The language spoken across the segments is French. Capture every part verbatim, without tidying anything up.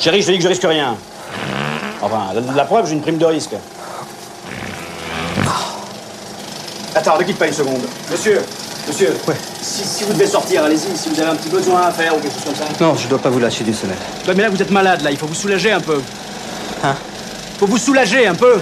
Chérie, je te dis que je risque rien. Enfin, la, la preuve, j'ai une prime de risque. Attends, ne quitte pas une seconde. Monsieur, monsieur, ouais. si, si vous devez sortir, allez-y, si vous avez un petit besoin à faire ou quelque chose comme ça. Non, je dois pas vous lâcher d'une semaine. Ouais, mais là, vous êtes malade, là, il faut vous soulager un peu. Hein? Faut vous soulager un peu.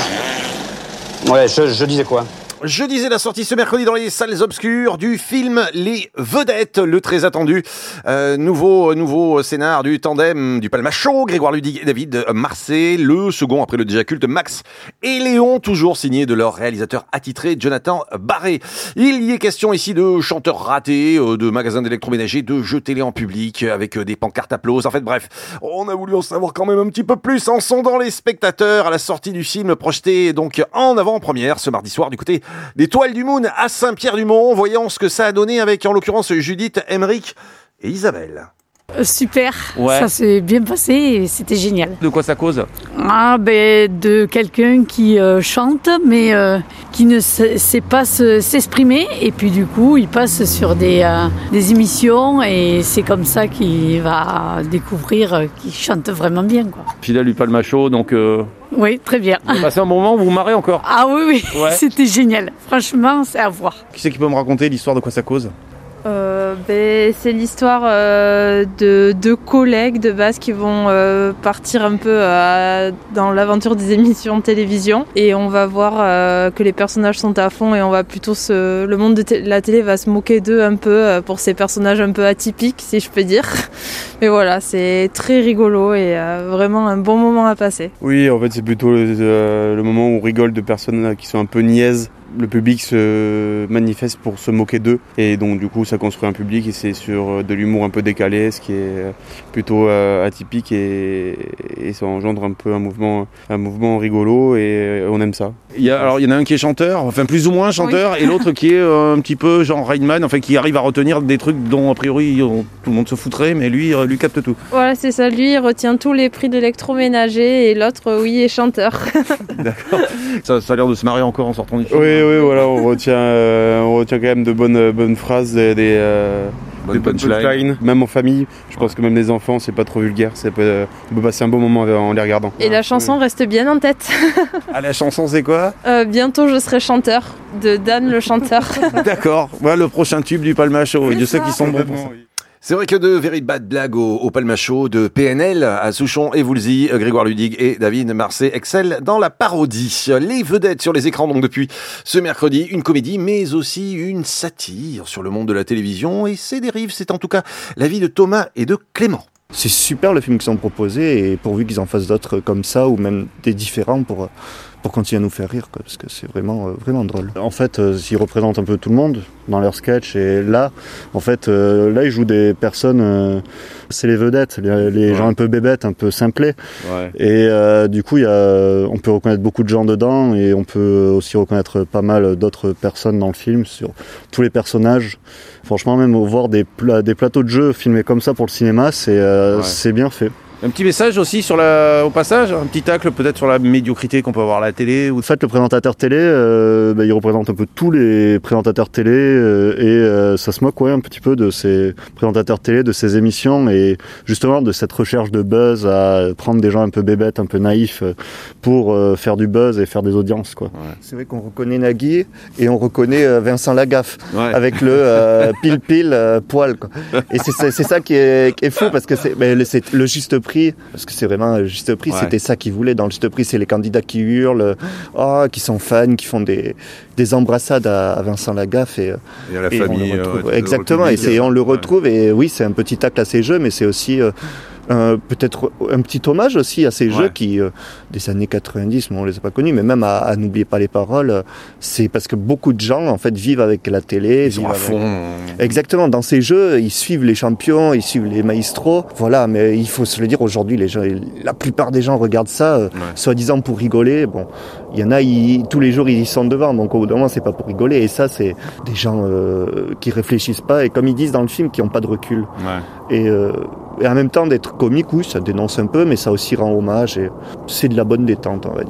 Non. Ouais, je, je disais quoi? Je disais la sortie ce mercredi dans les salles obscures du film Les Vedettes, le très attendu euh, nouveau nouveau scénar du tandem du Palma Show, Grégoire Ludig et David Marsay, le second après le déjà culte Max et Léon, toujours signé de leur réalisateur attitré Jonathan Barré. Il y est question ici de chanteurs ratés, de magasins d'électroménager, de jeux télé en public avec des pancartes applauses. En fait, bref, on a voulu en savoir quand même un petit peu plus en sondant les spectateurs à la sortie du film projeté donc en avant-première ce mardi soir du côté des Toiles du Moon à Saint-Pierre-du-Mont. Voyons ce que ça a donné avec, en l'occurrence, Judith, Emeric et Isabelle. Euh, super, ouais. Ça s'est bien passé et c'était génial. De quoi ça cause? Ah ben de quelqu'un qui euh, chante mais euh, qui ne sait, sait pas se, s'exprimer et puis du coup il passe sur des, euh, des émissions et c'est comme ça qu'il va découvrir euh, qu'il chante vraiment bien quoi. Fidèle du Palma Show donc... Euh... Oui, très bien. Vous passez un bon moment, vous vous marrez encore? Ah oui, oui, ouais. C'était génial. Franchement, c'est à voir. Qui c'est qui peut me raconter l'histoire de quoi ça cause? Euh, ben, c'est l'histoire euh, de deux collègues de base qui vont euh, partir un peu euh, dans l'aventure des émissions de télévision et on va voir euh, que les personnages sont à fond et on va plutôt se... le monde de t- la télé va se moquer d'eux un peu euh, pour ces personnages un peu atypiques si je peux dire. Mais voilà, c'est très rigolo et euh, vraiment un bon moment à passer. Oui, en fait c'est plutôt le, euh, le moment où on rigole de personnes qui sont un peu niaises. Le public se manifeste pour se moquer d'eux et donc du coup ça construit un public et c'est sur de l'humour un peu décalé, ce qui est plutôt euh, atypique et, et ça engendre un peu un mouvement, un mouvement rigolo et on aime ça. Il y a, alors il y en a un qui est chanteur, enfin plus ou moins chanteur, oui. Et l'autre qui est euh, un petit peu genre Rain Man, enfin qui arrive à retenir des trucs dont a priori on, tout le monde se foutrait, mais lui euh, lui capte tout. Voilà, c'est ça, lui il retient tous les prix d'électroménager et l'autre oui est chanteur. D'accord. Ça, ça a l'air de se marrer encore en sortant du film. Oui, oui, voilà, on retient, euh, on retient quand même de bonnes, bonnes phrases, des, des, euh, des punchlines, même en famille. Je pense que même les enfants, c'est pas trop vulgaire, ça peut, on peut passer un bon moment en les regardant. Et la chanson oui. reste bien en tête. Ah, la chanson, c'est quoi? euh, Bientôt je serai chanteur, de Dan le chanteur. D'accord, voilà le prochain tube du Palma Show, et Dieu sait qu'ils sont bons pour ça. C'est vrai que de very bad blagues au, au Palma Show, de P N L à Souchon et Woolsey, Grégoire Ludig et David Marsay excellent dans la parodie. Les vedettes sur les écrans donc depuis ce mercredi, une comédie mais aussi une satire sur le monde de la télévision et ses dérives. C'est en tout cas l'avis de Thomas et de Clément. C'est super le film qu'ils ont proposé et pourvu qu'ils en fassent d'autres comme ça ou même des différents pour... pour continuer à nous faire rire, quoi, parce que c'est vraiment, euh, vraiment drôle. En fait, euh, ils représentent un peu tout le monde dans leurs sketchs, et là, en fait, euh, là, ils jouent des personnes, euh, c'est les vedettes, les, les ouais. gens un peu bébêtes, un peu simplés, ouais. et euh, du coup, y a, on peut reconnaître beaucoup de gens dedans, et on peut aussi reconnaître pas mal d'autres personnes dans le film, sur tous les personnages. Franchement, même voir des, pla- des plateaux de jeux filmés comme ça pour le cinéma, c'est, euh, ouais. c'est bien fait. Un petit message aussi sur la, au passage, un petit tacle peut-être sur la médiocrité qu'on peut avoir à la télé. Ou... En fait, le présentateur télé, euh, bah, il représente un peu tous les présentateurs télé euh, et euh, ça se moque ouais, un petit peu de ces présentateurs télé, de ces émissions et justement de cette recherche de buzz à prendre des gens un peu bébêtes, un peu naïfs pour euh, faire du buzz et faire des audiences. Quoi. Ouais. C'est vrai qu'on reconnaît Nagui et on reconnaît euh, Vincent Lagaffe ouais. avec le euh, pile-pile euh, poil. Quoi. Et c'est, c'est, c'est ça qui est, qui est fou parce que c'est, bah, c'est le juste prix. Parce que c'est vraiment un juste prix, ouais. C'était ça qu'ils voulaient. Dans le juste prix, c'est les candidats qui hurlent, oh, qui sont fans, qui font des, des embrassades à, à Vincent Lagaffe. Et, et à la et famille. Euh, Exactement, et c'est, on le retrouve. Ouais. Et oui, c'est un petit tacle à ces jeux, mais c'est aussi... Euh, Euh, peut-être un petit hommage aussi à ces ouais. jeux qui, euh, des années quatre-vingt-dix, mais on les a pas connus, mais même à, à N'oubliez pas les paroles, euh, c'est parce que beaucoup de gens, en fait, vivent avec la télé. Ils sont à avec... fond. Exactement, dans ces jeux, ils suivent les champions, ils suivent les maestros, voilà, mais il faut se le dire, aujourd'hui, les gens, la plupart des gens regardent ça, euh, ouais. soi-disant pour rigoler, bon, il y en a, ils, tous les jours, ils y sont devant, donc au bout d'un moment, c'est pas pour rigoler, et ça, c'est des gens euh, qui réfléchissent pas, et comme ils disent dans le film, qui ont pas de recul. Ouais. Et, euh, et en même temps, d'être comique, oui, ça dénonce un peu, mais ça aussi rend hommage et c'est de la bonne détente, on va dire. Ouais.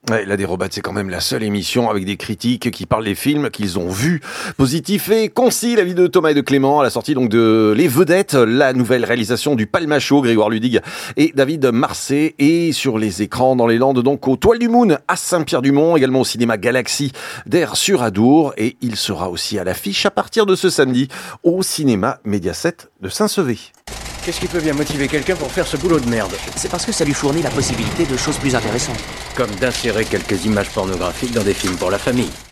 Ouais, La Dérobade, c'est quand même la seule émission avec des critiques qui parlent des films qu'ils ont vus. Positif et concis, l'avis de Thomas et de Clément à la sortie donc de Les Vedettes, la nouvelle réalisation du Palmachot, Grégoire Ludig et David Marsay, et sur les écrans dans les Landes, donc au Toile du Moon à Saint-Pierre-du-Mont, également au cinéma Galaxy d'Air sur Adour, et il sera aussi à l'affiche à partir de ce samedi au cinéma Mediaset de Saint-Sevé. Qu'est-ce qui peut bien motiver quelqu'un pour faire ce boulot de merde? C'est parce que ça lui fournit la possibilité de choses plus intéressantes. Comme d'insérer quelques images pornographiques dans des films pour la famille.